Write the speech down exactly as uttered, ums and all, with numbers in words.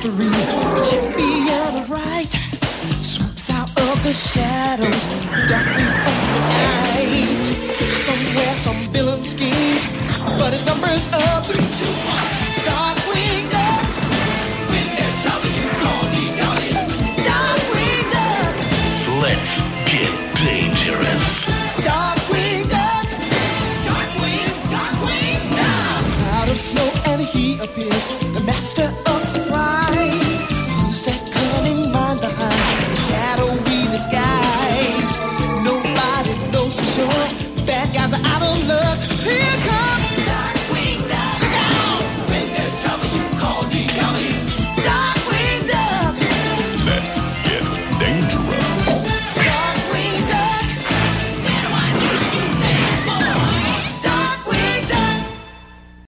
mystery. Champion of right swoops out of the shadows, darkly of the night. Somewhere some villain schemes, but his number's up. Three, two, one. Darkwing Duck. When there's trouble, you call me darling. Darkwing Duck. Let's get dangerous. Darkwing Duck. Darkwing, Darkwing Duck. Out of smoke and he appears, the master